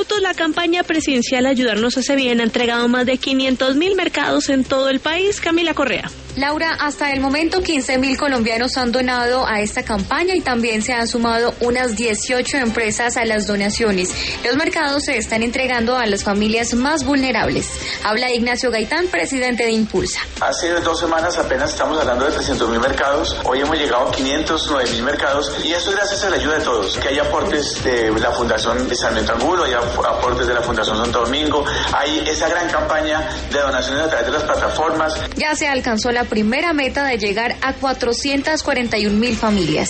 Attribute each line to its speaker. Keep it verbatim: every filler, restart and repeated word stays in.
Speaker 1: minutos, la campaña presidencial Ayudarnos hace bien ha entregado más de quinientos mil mercados en todo el país. Camila Correa.
Speaker 2: Laura, hasta el momento quince mil colombianos han donado a esta campaña y también se han sumado unas dieciocho empresas a las donaciones. Los mercados se están entregando a las familias más vulnerables. Habla Ignacio Gaitán, presidente de Impulsa.
Speaker 3: Hace dos semanas apenas estamos hablando de trescientos mil mercados. Hoy hemos llegado a quinientos nueve mil mercados y eso es gracias a la ayuda de todos. Que hay aportes de la Fundación de Sarmiento Angulo, hay aportes de la Fundación Santo Domingo, hay esa gran campaña de donaciones a través de las plataformas.
Speaker 2: Ya se alcanzó la primera meta de llegar a cuatrocientas cuarenta y un mil familias.